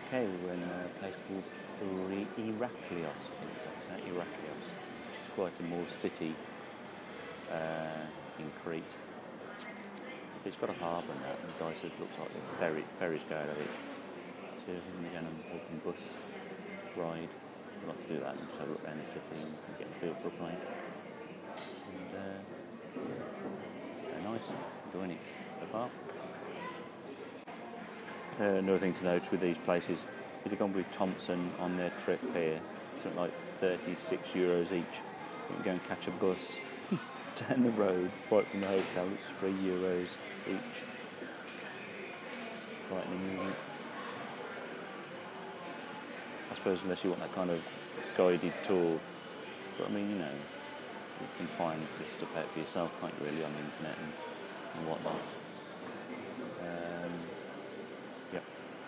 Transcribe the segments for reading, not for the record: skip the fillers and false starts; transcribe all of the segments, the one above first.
UK, we're in a place called Iraklios, I think that's it, Iraklios. It's quite a more city in Crete. It's got a harbour and that, and the guy said it looks like the ferries go out of it. So we're going to open bus ride. We'd like to do that and just have a look around the city and get a feel for a place. And very nice, enjoying it so far. Another thing to note with these places, if you've gone with Thompson on their trip here, something like €36 each. You can go and catch a bus down the road, right from the hotel, it's €3 each. Frightening, isn't it? I suppose unless you want that kind of guided tour, but I mean, you can find this stuff out for yourself, can't you, really, on the internet and whatnot. Yep.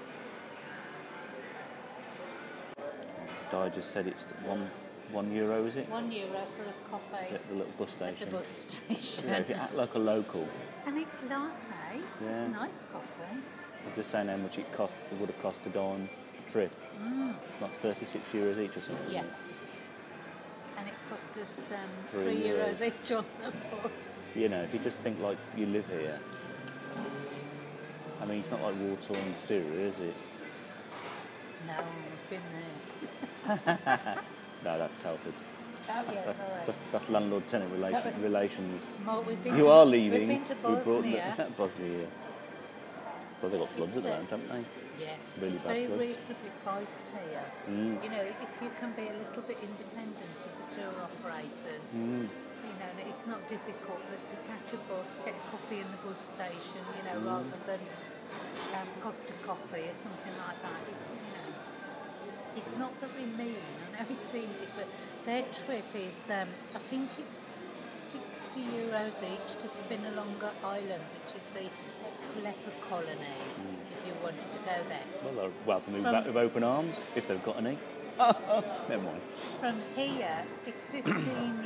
Di just said it's €1, is it? €1 for a coffee. At the little bus station. At the bus station. Yeah, if you act like a local. And it's latte. Yeah. It's a nice coffee. I'm just saying how much it would have cost to go on the trip. Like €36 each or something. Yeah. And it's cost us €3 each on the bus. If you just think like you live here, I mean, it's not like Warsaw and Syria, is it? No, we've been there. No, that's Telford. Oh, yeah, sorry. That's landlord-tenant relations. Well, You are leaving. We've been to Bosnia. Bosnia. Well, they've got floods at the moment, haven't they? Yeah. Really it's bad very floods. reasonably priced here. If you can be a little bit independent of the tour operators, it's not difficult to catch a bus, get coffee in the bus station, rather than Costa Coffee or something like that. It's not that we mean, I know it seems it, but their trip is, I think it's €60 each to spin along Island, which is the ex-leper colony, if you wanted to go there. Well, they're welcoming back with open arms, if they've got any. Never mind. From here, it's €15,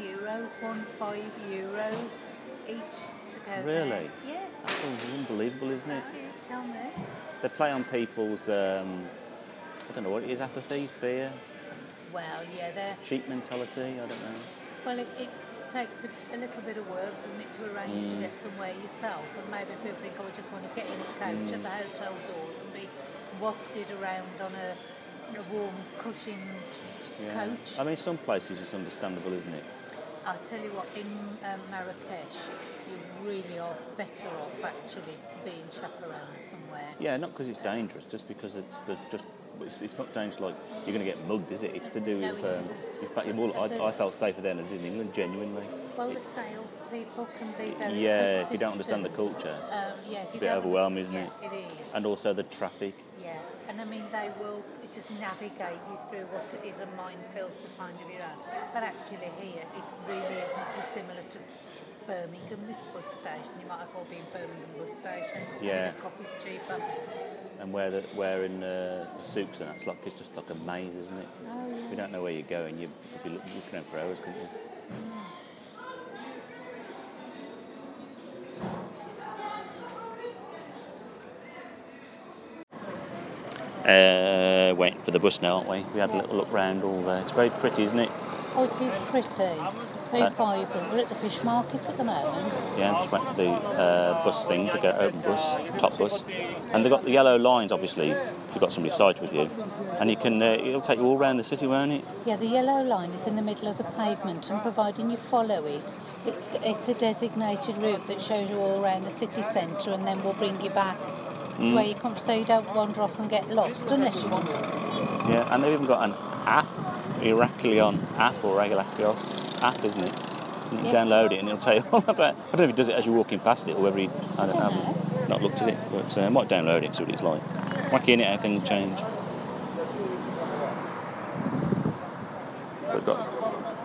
€15 each to go there. Really? Yeah. That's unbelievable, isn't it? Oh, you tell me. They play on people's, I don't know what it is, apathy, fear, Well, yeah, they're... cheap mentality, I don't know. Well, it takes a little bit of work, doesn't it, to arrange to get somewhere yourself, and maybe people think, I just want to get in a coach at the hotel doors and be wafted around on a warm, cushioned coach. I mean, some places it's understandable, isn't it? I'll tell you what, in Marrakesh, you really are better off actually being chaperoned somewhere. Yeah, not because it's dangerous, just because it's not dangerous like you're going to get mugged, is it? It's to do with... in fact, I felt safer then than I did in England, genuinely. Well, the salespeople can be very Yeah, persistent. if you don't understand the culture. If you it's a bit overwhelming, isn't it? It is. And also the traffic. Yeah, and I mean, they will just navigate you through what is a minefield to find of your own. But actually here, it really isn't dissimilar to Birmingham, this bus station. You might as well be in Birmingham bus station. Yeah. The coffee's cheaper. And where in the souks and that's it's just like a maze, isn't it? Oh, yeah. If you don't know where you're going, you could be looking around for hours, couldn't you? Waiting for the bus now, aren't we? We had a little look round all there. It's very pretty, isn't it? Oh, it is pretty. Very vibrant. We're at the fish market at the moment. Yeah, just went to the bus thing to get open bus, top bus. And they've got the yellow lines, obviously, if you've got somebody's side with you. And you can, it'll take you all around the city, won't it? Yeah, the yellow line is in the middle of the pavement, and providing you follow it, it's a designated route that shows you all around the city centre, and then will bring you back to where you come, so you don't wander off and get lost, unless you want to. Yeah, and they've even got an app, Iraklion app, or Iraklios app, isn't it? You can download it and it'll tell you all about... I don't know if it does it as you're walking past it or whether I don't know. I've not looked at it, but I might download it and see what it's like. Wacky in it, how things change. We've got...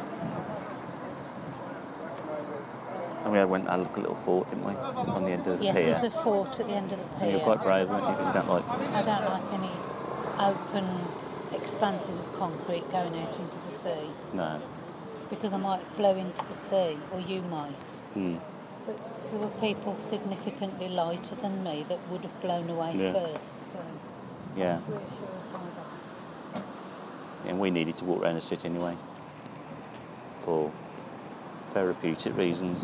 And we went and looked at a little fort, didn't we? On the end of the pier. Yes, there's a fort at the end of the pier. And you're quite brave, weren't you? Because you don't like... I don't like any open expanses of concrete going out into the sea. No. Because I might blow into the sea, or you might. But there were people significantly lighter than me that would have blown away first. So Yeah. I'm pretty sure And we needed to walk around the city anyway for therapeutic reasons.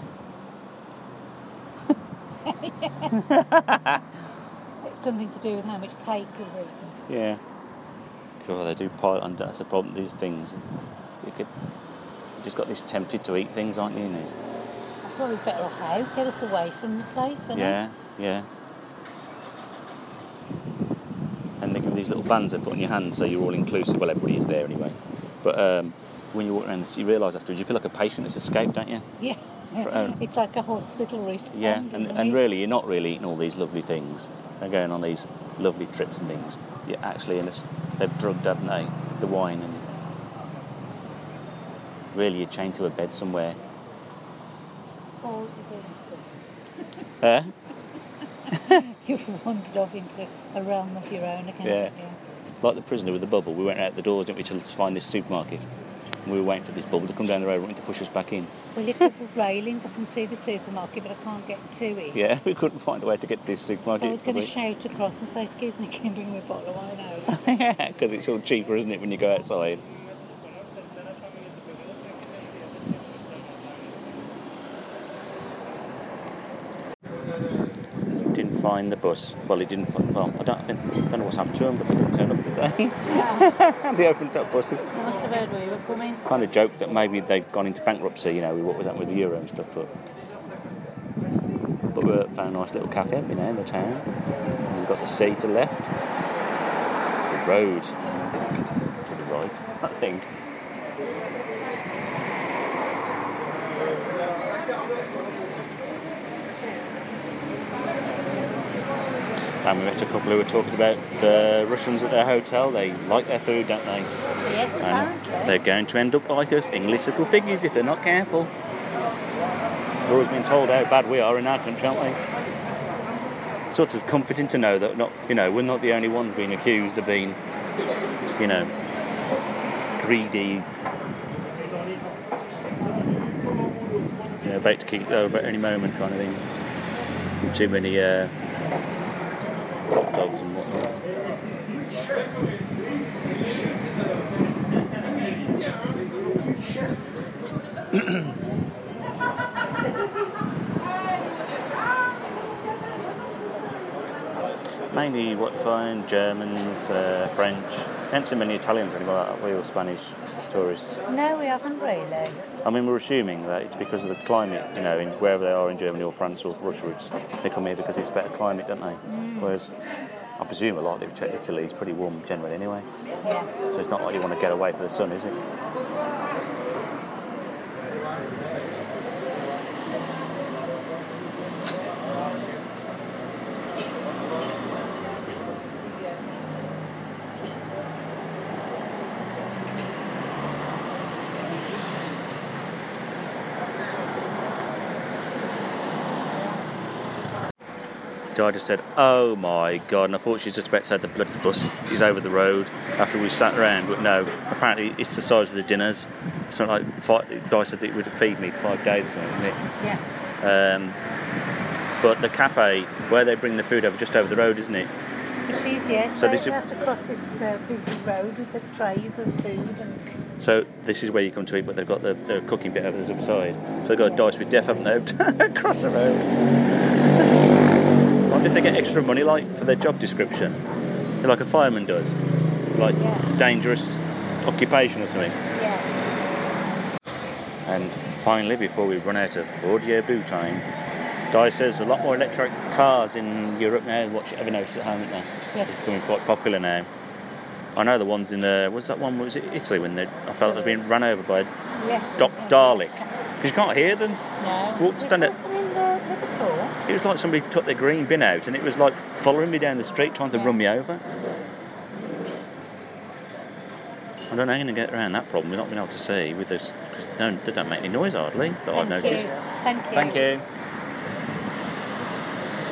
It's something to do with how much cake you've eaten. Yeah. God, they do pile on. That's the problem. These things, you just got this tempted to eat things, aren't you? Inez? I thought we'd better off out, get us away from the place, Yeah. And they give these little bands they put on your hand, so you're all inclusive. Well, everybody is there anyway. But when you walk around, you realise afterwards you feel like a patient that's escaped, don't you? Yeah. It's like a hospital wristband. Yeah, and really, you're not really eating all these lovely things. They're going on these lovely trips and things. You're actually they've drugged, haven't they? The wine, and really you're chained to a bed somewhere. Oh, Huh? you've wandered off into a realm of your own again. Yeah. Like the prisoner with the bubble. We went out the doors, didn't we, to find this supermarket. And we were waiting for this bubble to come down the road, wanting to push us back in. Well, if there's railings, I can see the supermarket, but I can't get to it. Yeah, we couldn't find a way to get to this supermarket. So I was going to shout across and say, excuse me, can you bring me a bottle of wine out? Yeah, because it's all cheaper, isn't it, when you go outside? Didn't find the bus. Well, it didn't find... Well, I don't know what's happened to them, but they didn't turn up today. Yeah. They opened up buses. I must have heard we were coming. Kind of joked that maybe they'd gone into bankruptcy, you know, with what was happening with the euro and stuff, but we found a nice little cafe, haven't we, now in the town. And we've got the sea to the left, the road to the right, I think. And we met a couple who were talking about the Russians at their hotel. They like their food, don't they? Yes, apparently. And they're going to end up like us, English little piggies, if they're not careful. We're always being told how bad we are in our country, aren't we? Sort of comforting to know that we're not the only ones being accused of being, greedy, about to kick over at any moment kind of thing. And too many hot dogs and whatnot. Mainly what you find, Germans, French. Not too many Italians or anything like that, or Spanish tourists. No, we haven't really. I mean, we're assuming that it's because of the climate, in wherever they are in Germany or France or Russia, they come here because it's better climate, don't they? Whereas I presume a lot of Italy is pretty warm generally anyway. Yeah. So it's not like you want to get away from the sun, is it? I just said, oh my God, and I thought she was just about to say the bloody bus is over the road after we sat around, but no, apparently it's the size of the dinners. It's not like Di said that it would feed me 5 days or something, isn't it? Yeah. But the cafe where they bring the food over, just over the road, isn't it? It is, yes. So you have to cross this busy road with the trays of food. So this is where you come to eat, but they've got the cooking bit over the other side. So they've got a Dice with Death, haven't they? Across the road. I wonder if they get extra money, for their job description, like a fireman does, dangerous occupation or something. Yeah. And finally, before we run out of audio boo time, Di says a lot more electric cars in Europe now. Ever noticed at home, isn't there? Yes. It's becoming quite popular now. I know the ones in was it Italy when I felt they'd been run over by a Dalek? Because you can't hear them. No. Stand it. Liverpool. It was like somebody took their green bin out and it was like following me down the street trying to run me over. I don't know how you're going to get around that problem. We're not being able to see with this, because they don't make any noise hardly, that I've noticed. Thank you. Thank you.